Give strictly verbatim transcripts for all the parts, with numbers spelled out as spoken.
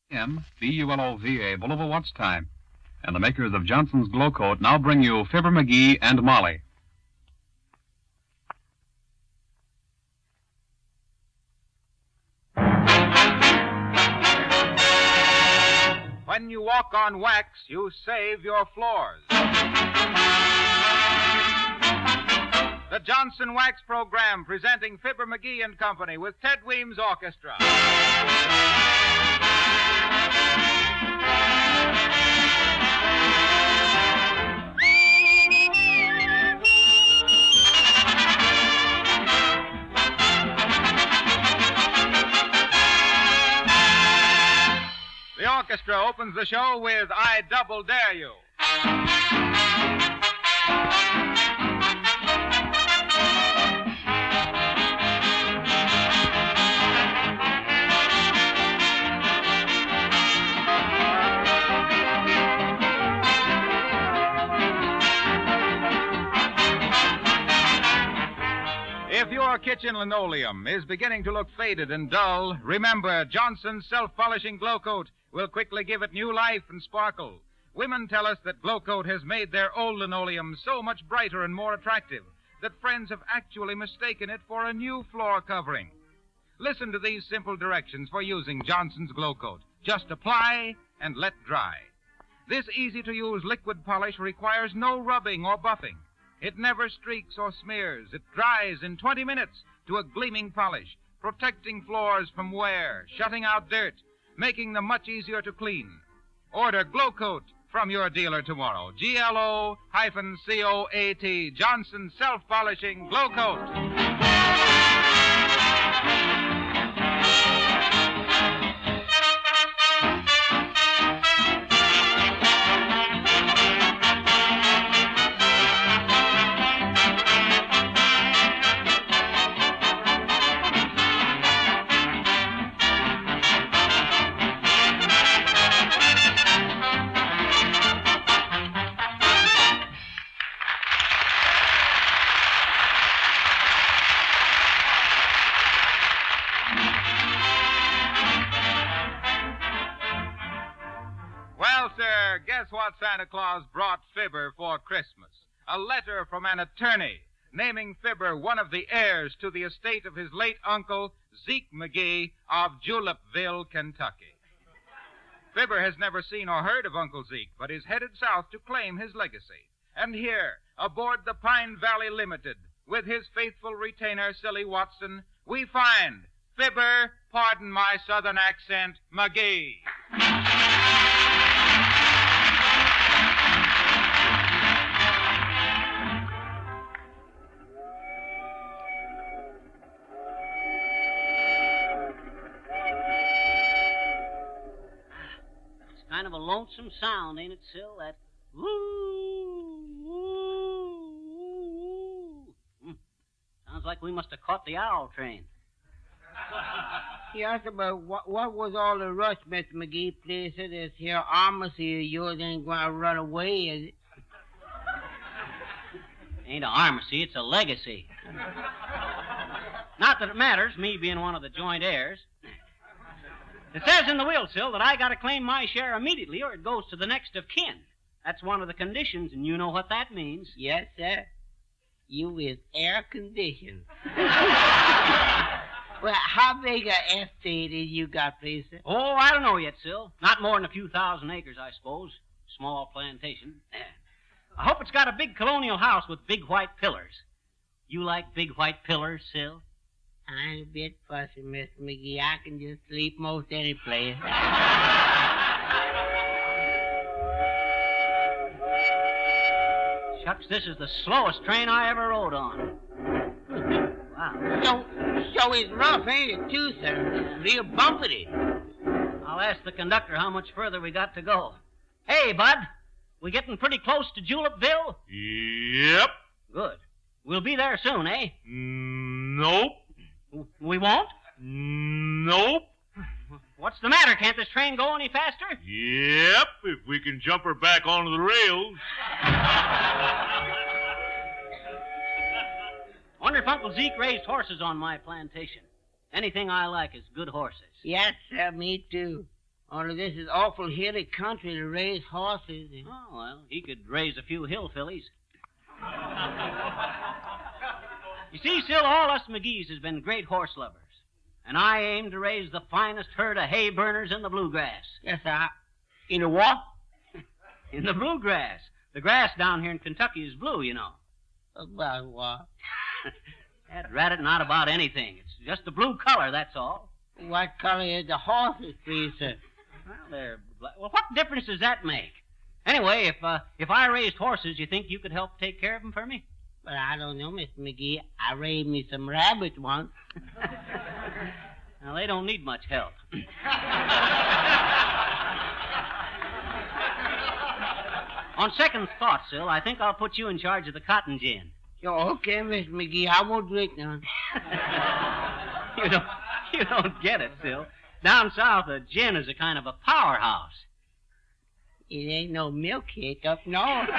M B U L O V A, Bulova Watch Time. And the makers of Johnson's Glow Coat now bring you Fibber McGee and Molly. When you walk on wax, you save your floors. The Johnson Wax Program presenting Fibber McGee and Company with Ted Weems Orchestra. The orchestra opens the show with I Double Dare You. If your kitchen linoleum is beginning to look faded and dull, remember Johnson's self-polishing Glow Coat will quickly give it new life and sparkle. Women tell us that Glow Coat has made their old linoleum so much brighter and more attractive that friends have actually mistaken it for a new floor covering. Listen to these simple directions for using Johnson's Glow Coat. Just apply and let dry. This easy-to-use liquid polish requires no rubbing or buffing. It never streaks or smears. It dries in twenty minutes to a gleaming polish, protecting floors from wear, shutting out dirt, making them much easier to clean. Order Glow Coat from your dealer tomorrow. G L O C O A T, Johnson Self-Polishing Glow Coat. Guess what Santa Claus brought Fibber for Christmas? A letter from an attorney naming Fibber one of the heirs to the estate of his late uncle, Zeke McGee of Julipville, Kentucky. Fibber has never seen or heard of Uncle Zeke, but is headed south to claim his legacy. And here, aboard the Pine Valley Limited, with his faithful retainer, Silly Watson, we find Fibber, pardon my southern accent, McGee. Kind of a lonesome sound, ain't it, Sil? That woo, woo, woo. Hmm. Sounds like we must have caught the owl train. Yes, but what, what was all the rush, Mister McGee? Please, this here armacy of yours ain't going to run away, is it? Ain't an armacy, it's a legacy. Not that it matters, me being one of the joint heirs. It says in the will, Sil, that I got to claim my share immediately or it goes to the next of kin. That's one of the conditions, and you know what that means. Yes, sir. You is air conditioned. Well, how big a estate is you got, please, sir? Oh, I don't know yet, Sil. Not more than a few thousand acres, I suppose. Small plantation. I hope it's got a big colonial house with big white pillars. You like big white pillars, Sil? I'm a bit fussy, Mister McGee. I can just sleep most any place. Shucks, this is the slowest train I ever rode on. Wow. So, so it's rough, ain't it, too, sir? It's real bumpety. I'll ask the conductor how much further we got to go. Hey, Bud, we getting pretty close to Julipville? Yep. Good. We'll be there soon, eh? Nope. We won't? Nope. What's the matter? Can't this train go any faster? Yep, if we can jump her back onto the rails. Wonder if Uncle Zeke raised horses on my plantation. Anything I like is good horses. Yes, sir, me too. Only this is awful hilly country to raise horses. Oh, well, he could raise a few hillfillies. You see, Sil, all us McGees has been great horse lovers. And I aim to raise the finest herd of hay burners in the bluegrass. Yes, sir. In the what? In the bluegrass. The grass down here in Kentucky is blue, you know. About what? That rat, not about anything. It's just the blue color, that's all. What color is the horses, please, sir? Well, they're black. Well, what difference does that make? Anyway, if uh, if I raised horses, you think you could help take care of them for me? But I don't know, Mister McGee. I raised me some rabbits once. Now, they don't need much help. On second thought, Sil, I think I'll put you in charge of the cotton gin. Oh, okay, Mister McGee. I won't drink none. you don't, you don't get it, Sil. Down south, a gin is a kind of a powerhouse. It ain't no milk cake up north.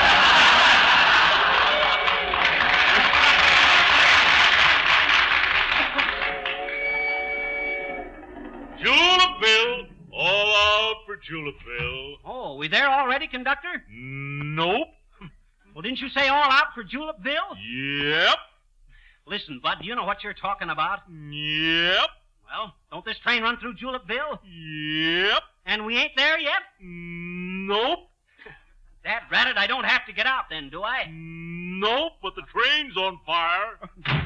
Julep Bill! All out for Julep Bill. Oh, we there already, conductor? Nope. Well, didn't you say all out for Julep Bill? Yep. Listen, Bud, do you know what you're talking about? Yep. Well, don't this train run through Julep Bill? Yep. And we ain't there yet? Nope. That ratted, I don't have to get out then, do I? Nope, but the train's on fire.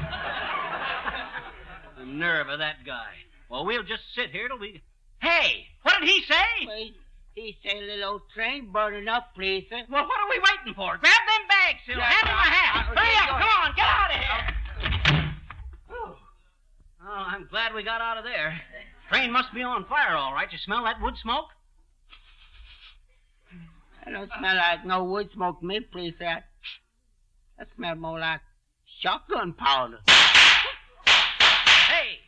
The nerve of that guy. Well, we'll just sit here till we... Hey, what did he say? Well, he, he said a little old train burning up, please, sir. Well, what are we waiting for? Grab them bags, Sil. Yeah, Hand me my hat. uh, uh, Hurry yeah, up, go come ahead. on, get out of here. Whew. Oh, I'm glad we got out of there. Train must be on fire, all right. You smell that wood smoke? That don't smell like no wood smoke to me, please, sir. That smells more like shotgun powder. Hey!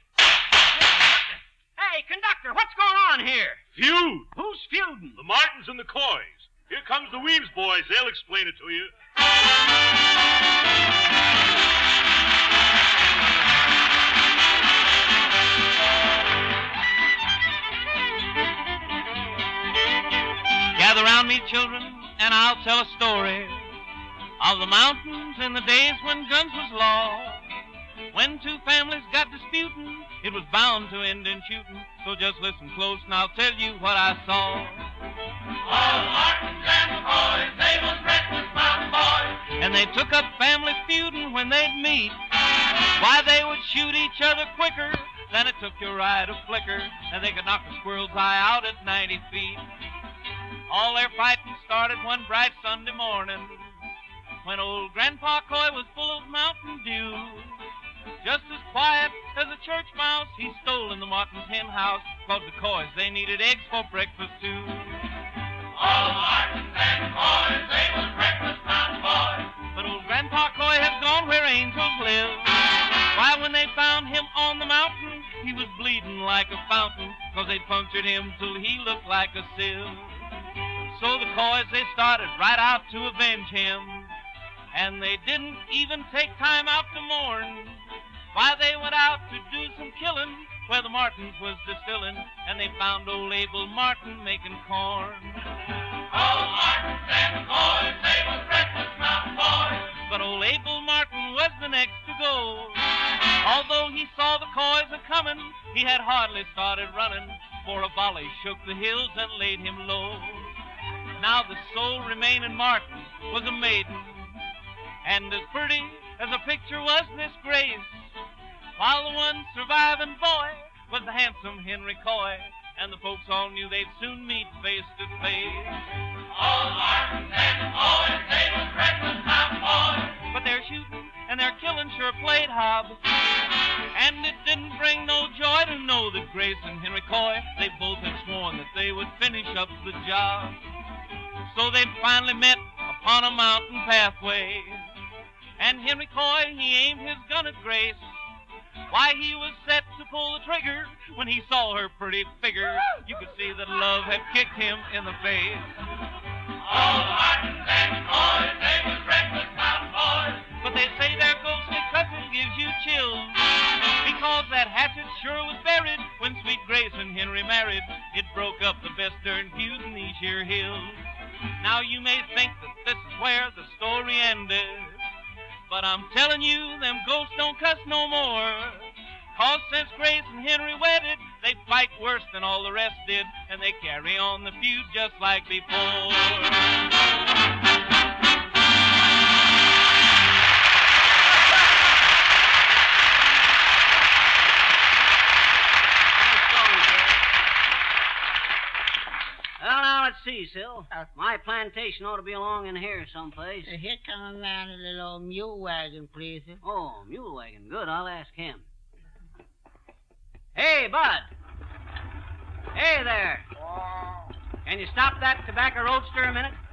Hey, conductor, what's going on here? Feud. Who's feuding? The Martins and the Coys. Here comes the Weems boys. They'll explain it to you. Gather round me, children, and I'll tell a story of the mountains in the days when guns was law. When two families got disputing, it was bound to end in shooting. So just listen close and I'll tell you what I saw. All the Martins and the Coys, they was reckless mountain boys. And they took up family feuding when they'd meet. Why, they would shoot each other quicker than it took your eye to flicker. And they could knock a squirrel's eye out at ninety feet. All their fighting started one bright Sunday morning when old Grandpa Coy was full of Mountain Dew. Just as quiet as a church mouse, he stole in the Martins' hen house, 'cause the Coys, they needed eggs for breakfast, too. All the Martins and the Coys, they was breakfast mountain boys. But old Grandpa Coy has gone where angels live. Why, when they found him on the mountain, he was bleeding like a fountain, 'cause they'd punctured him till he looked like a sieve. So the Coys, they started right out to avenge him. And they didn't even take time out to mourn. Why, they went out to do some killing where the Martins was distilling, and they found old Abel Martin making corn. All the Martins and the Coys, they was breakfast mountain boys. But old Abel Martin was the next to go. Although he saw the Coys a-coming, he had hardly started running, for a volley shook the hills and laid him low. Now the sole remaining Martin was a maiden, and as pretty as a picture was this Grace, while the one surviving boy was the handsome Henry Coy, and the folks all knew they'd soon meet face to face. All the Martins and the Coys, they was reckless mountain boys. But their shooting and their killing sure played hob, and it didn't bring no joy to know that Grace and Henry Coy, they both had sworn that they would finish up the job. So they finally met upon a mountain pathway, and Henry Coy, he aimed his gun at Grace. Why, he was set to pull the trigger when he saw her pretty figure. You could see that love had kicked him in the face. All the Martins and the Coys, they was reckless mountain boys. But they say their ghostly cousins gives you chills. Because that hatchet sure was buried when sweet Grace and Henry married. It broke up the best darn feud in these here hills. Now you may think that this is where the story ended, but I'm telling you, them ghosts don't cuss no more. Cause since Grace and Henry wedded, they fight worse than all the rest did, and they carry on the feud just like before. Well, now, let's see, Sil. My plantation ought to be along in here someplace. Uh, here comes around a little old mule wagon, please. Oh, mule wagon. Good. I'll ask him. Hey, Bud. Hey there. Can you stop that tobacco roadster a minute?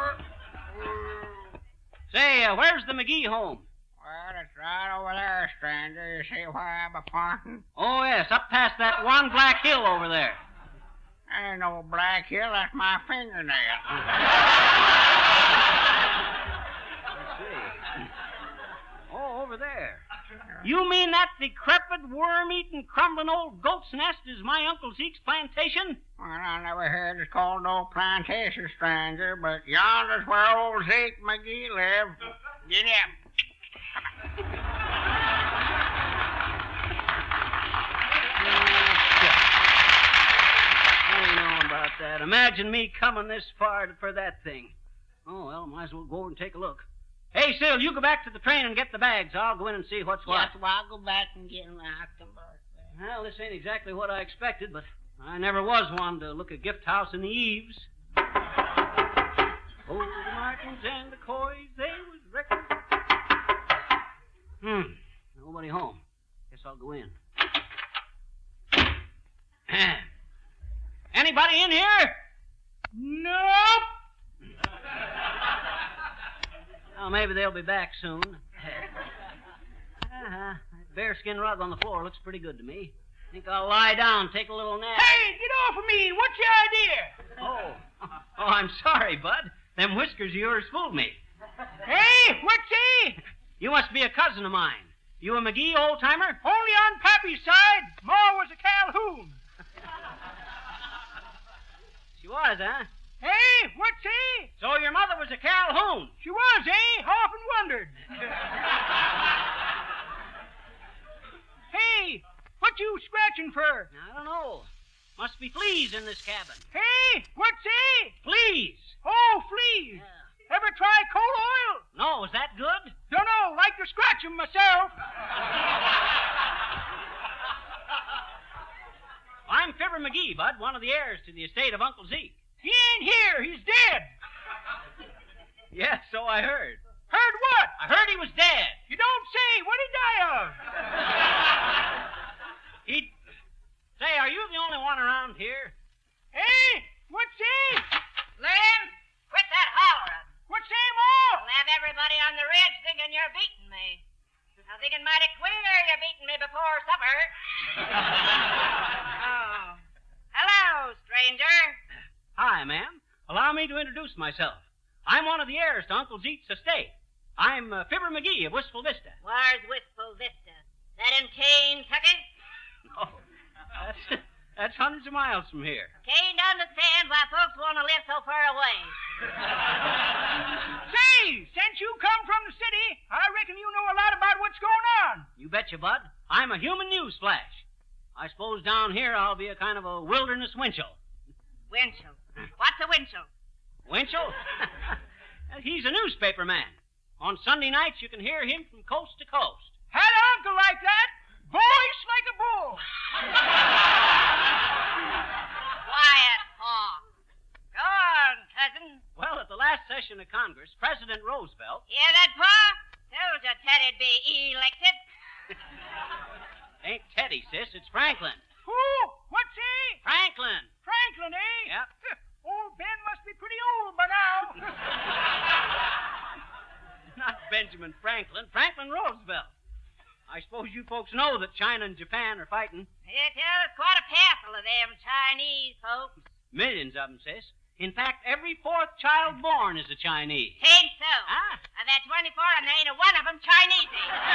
Say, uh, where's the McGee home? Well, it's right over there, stranger. You see where I'm a pointing? Oh, yes, up past that one black hill over there. Ain't no black hill. That's my fingernail. Let's see. Oh, over there. You mean that decrepit, worm-eating, crumbling old goat's nest is my Uncle Zeke's plantation? Well, I never heard it called no plantation, stranger, but yonder's where old Zeke McGee lived. Get up. I know about that. Imagine me coming this far for that thing. Oh, well, might as well go over and take a look. Hey, Sil, you go back to the train and get the bags. I'll go in and see what's what. Yes, well, I'll go back and get them out the birthday. Well, this ain't exactly what I expected, but I never was one to look a gift house in the eaves. Oh, the Martins and the Coys, they was reckoned. Hmm, nobody home. Guess I'll go in. Anybody in here? Nope. Oh, maybe they'll be back soon. Uh-huh. That bearskin rug on the floor looks pretty good to me. Think I'll lie down, take a little nap. Hey, get off of me! What's your idea? Oh. Oh, I'm sorry, Bud. Them whiskers of yours fooled me. Hey, what's he? You must be a cousin of mine. You a McGee old-timer? Only on Pappy's side. Ma was a Calhoun. She was, huh? Hey, what's he? So your mother was a Calhoun. She was, eh? Often wondered. Hey, what you scratching for? I don't know. Must be fleas in this cabin. Hey, what's he? Fleas. Oh, fleas. Yeah. Ever try coal oil? No, is that good? Don't know. Like to scratch 'em myself. I'm Fibber McGee, Bud, one of the heirs to the estate of Uncle Zeke. He ain't here. He's dead. Yes, so I heard. Heard what? I heard he was dead. You don't say. What'd he die of? He... Say, are you the only one around here? Hey, what's he? Lem, quit that hollering. What's he, Ma? I'll have everybody on the ridge thinking you're beating me. I'm thinking mighty queer you're beating me before supper. Oh. Hello, stranger. Hi, ma'am. Allow me to introduce myself. I'm one of the heirs to Uncle Zeke's estate. I'm uh, Fibber McGee of Wistful Vista. Where's Wistful Vista? That in Kentucky? No, that's, that's hundreds of miles from here. Can't understand why folks want to live so far away. Say, since you come from the city, I reckon you know a lot about what's going on. You betcha, Bud. I'm a human news flash. I suppose down here I'll be a kind of a wilderness Winchell. Winchell. What's a Winchell? Winchell? He's a newspaper man. On Sunday nights, you can hear him from coast to coast. Had an uncle like that. Voice like a bull. Quiet, Paw. Go on, cousin. Well, at the last session of Congress, President Roosevelt... Hear that, Pa? Told you Teddy'd be elected. Ain't Teddy, sis. It's Franklin. Who? What's he? Franklin. Franklin, eh? Yep. Old Ben must be pretty old by now. Not Benjamin Franklin. Franklin Roosevelt. I suppose you folks know that China and Japan are fighting. It is quite a passel of them Chinese folks. Millions of them, sis. In fact, every fourth child born is a Chinese. Ain't so. Huh? I've had twenty-four, and there ain't a one of them Chinese.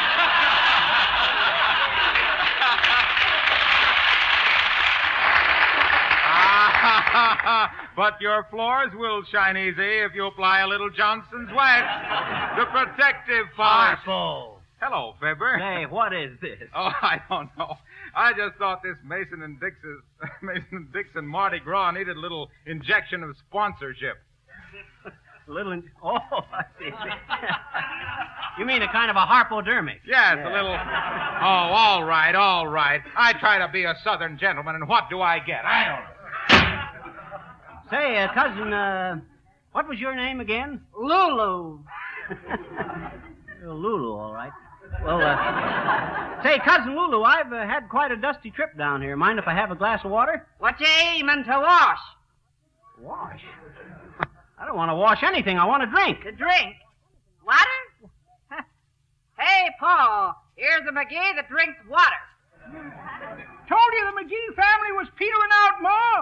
But your floors will shine easy if you apply a little Johnson's wax. The protective polish. Harpo. Hello, Fibber. Say, what is this? Oh, I don't know. I just thought this Mason and Dixon, Mason and Dixon Mardi Gras needed a little injection of sponsorship. A little. In- oh, I see. You mean a kind of a harpodermic? Yes, Yeah. a little. Oh, all right, all right. I try to be a Southern gentleman, and what do I get? I don't know. Say, uh, cousin, uh, what was your name again? Lulu. Lulu, all right. Well, uh, say, cousin Lulu, I've uh, had quite a dusty trip down here. Mind if I have a glass of water? What you aiming to wash? Wash? I don't want to wash anything. I want to drink. To drink? Water? Hey, Paul, here's a McGee that drinks water. Told you the McGee family was petering out, Ma.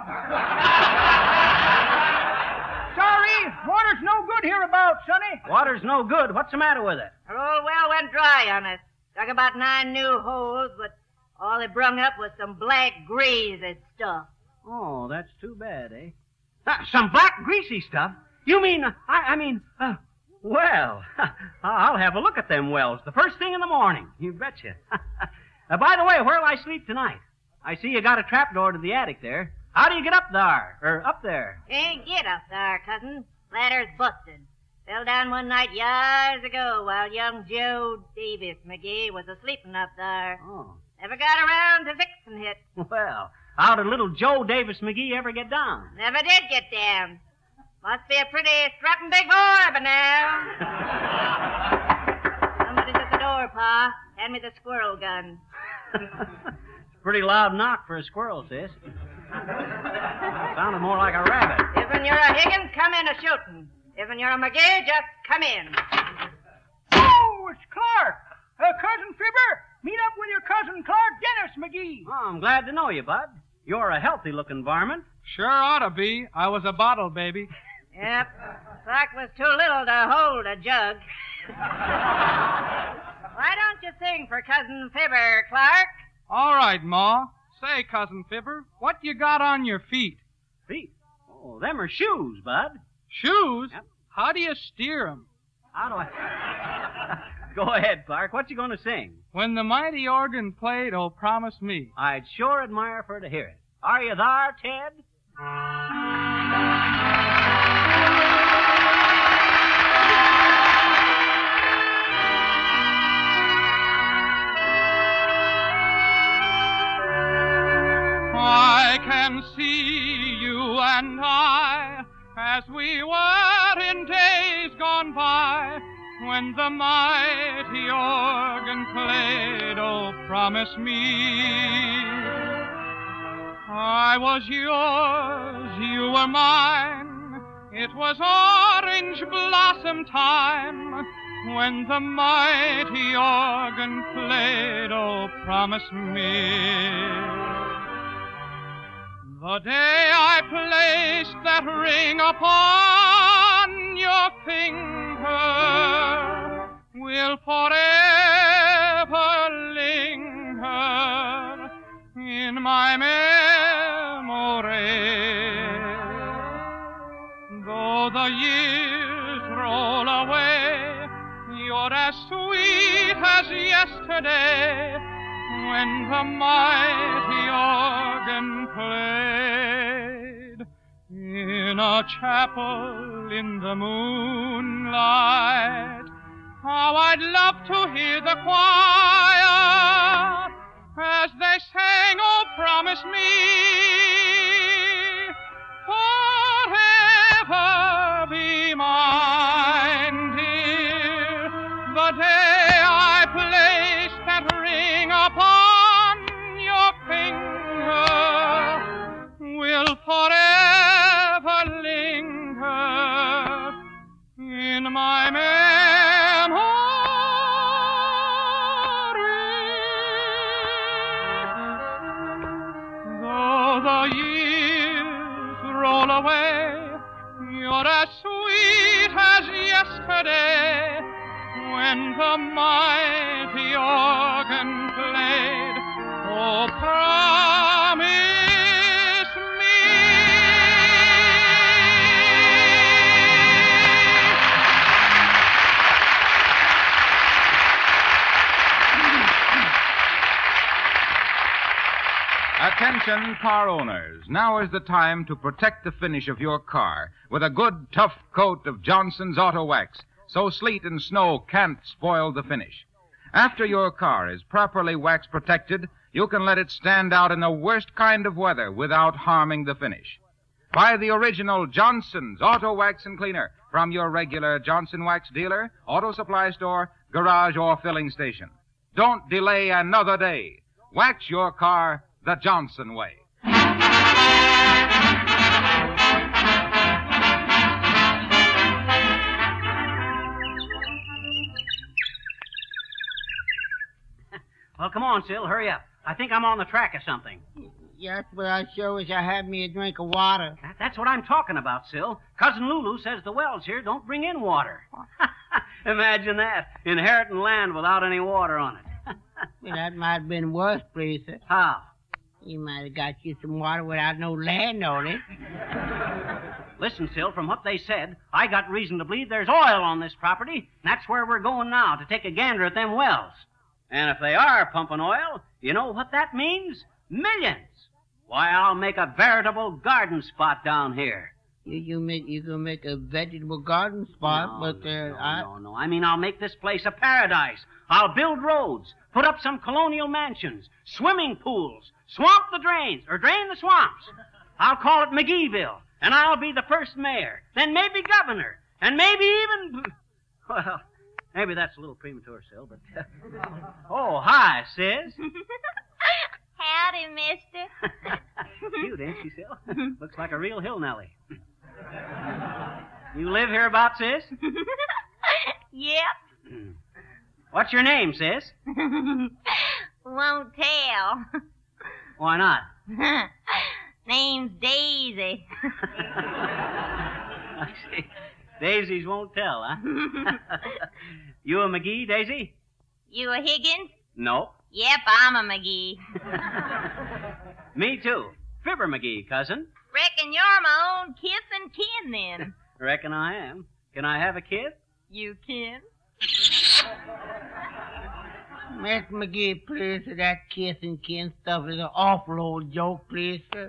Sorry, water's no good hereabouts, Sonny. Water's no good. What's the matter with it? Our old well went dry on us. Dug about nine new holes, but all they brung up was some black greasy stuff. Oh, that's too bad, eh? Uh, some black greasy stuff? You mean, uh, I, I mean, uh, well, I'll have a look at them wells the first thing in the morning. You betcha. uh, by the way, where'll I sleep tonight? I see you got a trapdoor to the attic there. How do you get up there? Or up there? Can't get up there, cousin. Ladder's busted. Fell down one night years ago while young Joe Davis McGee was a-sleeping up there. Oh. Never got around to fixing it. Well, how did little Joe Davis McGee ever get down? Never did get down. Must be a pretty strapping big boy by now. Somebody's at the door, Pa. Hand me the squirrel gun. Pretty loud knock for a squirrel, sis. Sounded more like a rabbit. If when you're a Higgins, come in a shooting. If when you're a McGee, just come in. Oh, it's Clark. Uh, Cousin Fibber, meet up with your cousin Clark Dennis McGee. Oh, I'm glad to know you, Bud. You're a healthy-looking varmint. Sure ought to be. I was a bottle baby. Yep. Clark was too little to hold a jug. Why don't you sing for Cousin Fibber, Clark? All right, Ma. Say, Cousin Fibber, what you got on your feet? Feet? Oh, them are shoes, Bud. Shoes? Yep. How do you steer 'em? How do I... Go ahead, Clark. What you going to sing? When the mighty organ played, oh, promise me. I'd sure admire for to hear it. Are you there, Ted? I can see you and I as we were in days gone by, when the mighty organ played, oh, promise me. I was yours, you were mine, it was orange blossom time, when the mighty organ played, oh, promise me. The day I placed that ring upon your finger will forever linger in my memory. Though the years roll away, you're as sweet as yesterday, when the mighty organ played in a chapel in the moonlight. How I'd love to hear the choir as they sang, oh, promise me, forever be mine, dear. The day I placed that ring upon your finger will forever linger in my memory. Though the years roll away, You're as sweet as yesterday when the mighty organ played. Oh, promise me. Attention, car owners. Now is the time to protect the finish of your car with a good, tough coat of Johnson's Auto Wax, so sleet and snow can't spoil the finish. After your car is properly wax protected, you can let it stand out in the worst kind of weather without harming the finish. Buy the original Johnson's Auto Wax and Cleaner from your regular Johnson Wax dealer, auto supply store, garage, or filling station. Don't delay another day. Wax your car the Johnson way. Well, come on, Sil. Hurry up. I think I'm on the track of something. Yes, but I sure wish I had me a drink of water. That- That's what I'm talking about, Sil. Cousin Lulu says the wells here don't bring in water. Imagine that. Inheriting land without any water on it. Well, that might have been worse, please, sir. How? You might have got you some water without no land on it. Listen, Sil, from what they said, I got reason to believe there's oil on this property, and that's where we're going now, to take a gander at them wells. And if they are pumping oil, you know what that means? Millions. Why, I'll make a veritable garden spot down here. You you make you can make a vegetable garden spot, no, but uh, no, I no, no. I mean, I'll make this place a paradise. I'll build roads, put up some colonial mansions, swimming pools, swamp the drains, or drain the swamps. I'll call it McGeeville, and I'll be the first mayor, then maybe governor, and maybe even... Well, maybe that's a little premature, Sil, but... Uh... Oh, hi, Sis. Howdy, mister. Cute, ain't she, Sil? Looks like a real hill Nellie. You live hereabouts, Sis? Yep. What's your name, Sis? Won't tell. Why not? Name's Daisy. I see. Daisies won't tell, huh? You a McGee, Daisy? You a Higgins? No. Yep, I'm a McGee. Me too. Fibber McGee, cousin. Reckon you're my own kith and kin, then. Reckon I am. Can I have a kiss? You can. Miss McGee, please, sir, that kiss and kin stuff is an awful old joke, please, sir.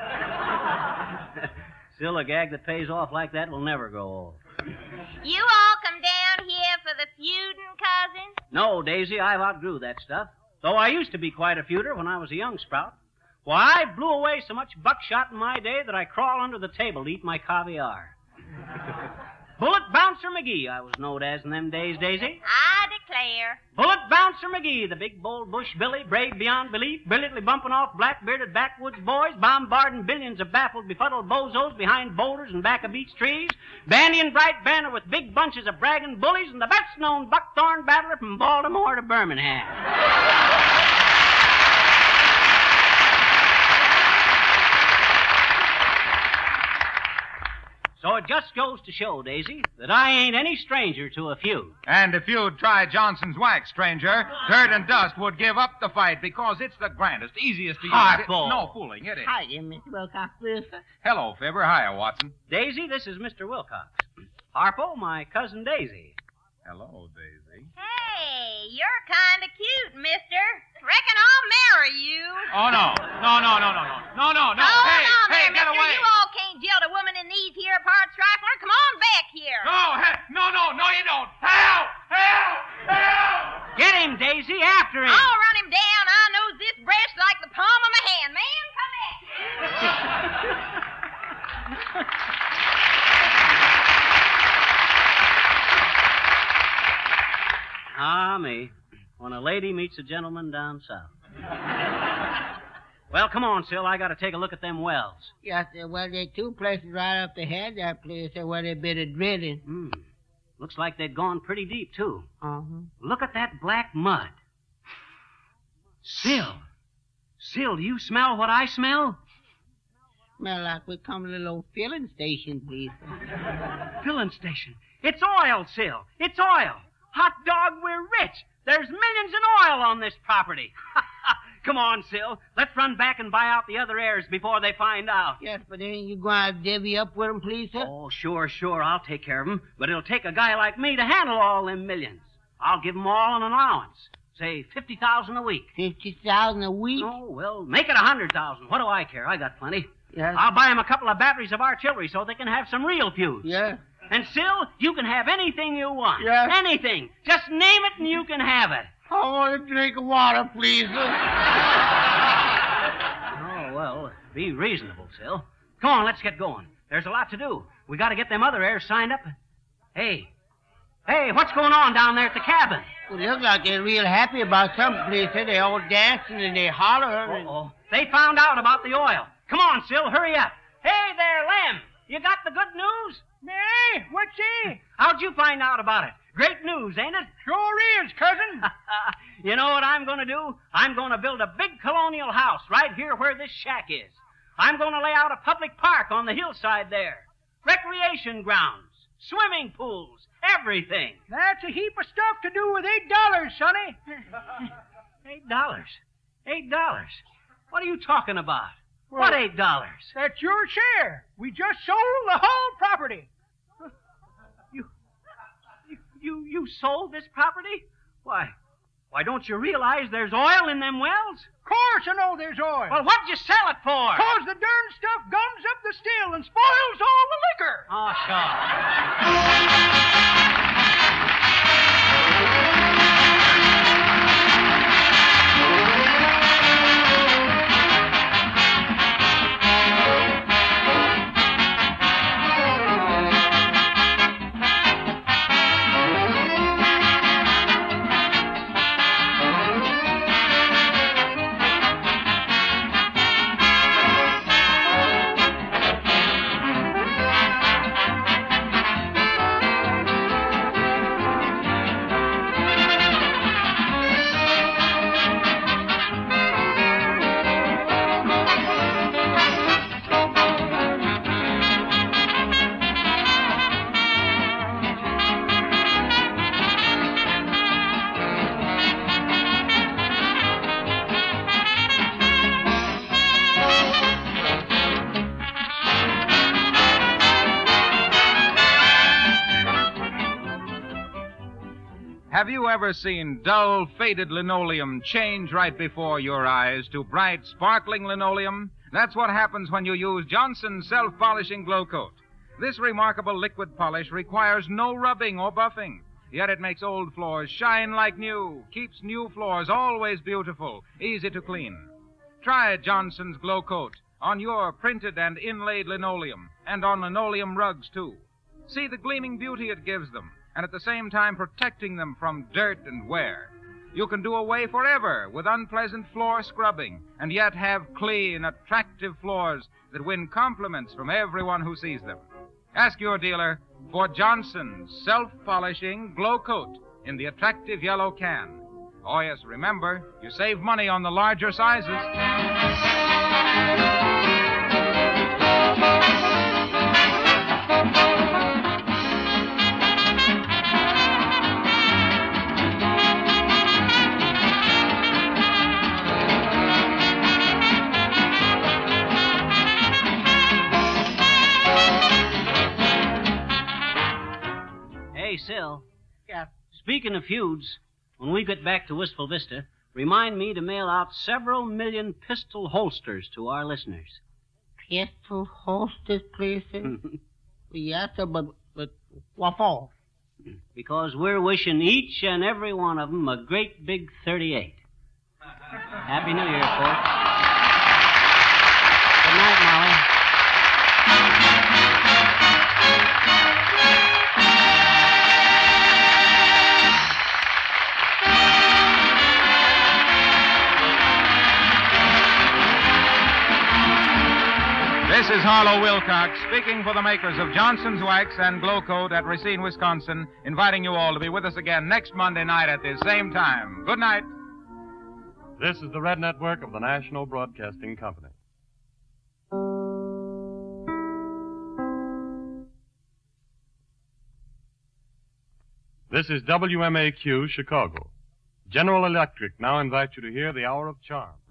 Still, a gag that pays off like that will never grow old. You all come down here for the feuding, cousin? No, Daisy, I've outgrew that stuff. Though I used to be quite a feuder when I was a young sprout. Why, I blew away so much buckshot in my day that I crawl under the table to eat my caviar. Bullet Bouncer McGee, I was known as in them days, Daisy. I declare. Bullet Bouncer McGee, the big, bold bush Billy, brave beyond belief, brilliantly bumping off black-bearded backwoods boys, bombarding billions of baffled, befuddled bozos behind boulders and back of beech trees, bandying bright banner with big bunches of bragging bullies, and the best-known buckthorn battler from Baltimore to Birmingham. So it just goes to show, Daisy, that I ain't any stranger to a feud. And if you'd try Johnson's Wax, stranger, dirt and dust would give up the fight because it's the grandest, easiest to use. Harpo. No fooling, it is. Hi, dear Mister Wilcox, please, sir. Hello, Fibber. Hiya, Watson. Daisy, this is Mister Wilcox. Harpo, my cousin Daisy. Hello, Daisy. Hey, you're kind of cute, mister. Reckon I'll marry you. Oh, no. No, no, no, no, no. No, no, no. Hold hey, on hey, there, get mister. away. You all can't jilt a woman in these here parts, trifler. Come on back here. No, hey, no, no, no, you don't. Help! Help! Help! Get him, Daisy, after him. I'll run him down. I knows this breast like the palm of my hand. Man, come back here. Ah, me. When a lady meets a gentleman down south. Well, come on, Sil. I got to take a look at them wells. Yes, sir. Well, there are two places right up ahead there, please, sir, where they been a drilling. Hmm. Looks like they'd gone pretty deep, too. Uh-huh. Look at that black mud. Sil. Sil, do you smell what I smell? Smell like we come to a little filling station, please. Filling station. It's oil, Sil. It's oil. Hot dog, we're rich. There's millions in oil on this property. Come on, Sil. Let's run back and buy out the other heirs before they find out. Yes, but ain't you going to divvy up with them, please, sir? Oh, sure, sure. I'll take care of them. But it'll take a guy like me to handle all them millions. I'll give them all an allowance. Say fifty thousand a week. Fifty thousand a week? Oh, well, make it a hundred thousand. What do I care? I got plenty. Yes. I'll buy them a couple of batteries of artillery so they can have some real fuse. Yeah. And, Sil, you can have anything you want. Yes. Anything. Just name it and you can have it. I want a drink of water, please, sir. Oh, well, be reasonable, Sil. Come on, let's get going. There's a lot to do. We got to get them other heirs signed up. Hey. Hey, what's going on down there at the cabin? Well, they look like they're real happy about something, please, sir. They all dancing and they holler. And... Uh-oh. They found out about the oil. Come on, Sil, hurry up. Hey there, Lem. You got the good news? Hey, what's he? How'd you find out about it? Great news, ain't it? Sure is, cousin. You know what I'm going to do? I'm going to build a big colonial house right here where this shack is. I'm going to lay out a public park on the hillside there. Recreation grounds, swimming pools, everything. That's a heap of stuff to do with eight dollars, Sonny. Eight dollars? Eight dollars? What are you talking about? Well, what eight dollars? That's your share. We just sold the whole property. You, you, you, you sold this property? Why, why don't you realize there's oil in them wells? Of course I know there's oil. Well, what'd you sell it for? Cause the darn stuff gums up the still and spoils all the liquor. Oh, sure. Have you ever seen dull, faded linoleum change right before your eyes to bright, sparkling linoleum? That's what happens when you use Johnson's self-polishing Glow Coat. This remarkable liquid polish requires no rubbing or buffing, yet it makes old floors shine like new, keeps new floors always beautiful, easy to clean. Try Johnson's Glow Coat on your printed and inlaid linoleum, and on linoleum rugs, too. See the gleaming beauty it gives them, and at the same time protecting them from dirt and wear. You can do away forever with unpleasant floor scrubbing, and yet have clean, attractive floors that win compliments from everyone who sees them. Ask your dealer for Johnson's self-polishing Glow Coat in the attractive yellow can. Oh, yes, remember, you save money on the larger sizes. Hey, Sil. Yeah. Speaking of feuds, when we get back to Wistful Vista, remind me to mail out several million pistol holsters to our listeners. Pistol holsters, please, sir? Yes, sir, but, but what for? Because we're wishing each and every one of them a great big thirty-eight. Happy New Year, folks. Good night, Molly. This is Harlow Wilcox speaking for the makers of Johnson's Wax and Glow Coat at Racine, Wisconsin, inviting you all to be with us again next Monday night at this same time. Good night. This is the Red Network of the National Broadcasting Company. This is W M A Q, Chicago. General Electric now invites you to hear the Hour of Charm.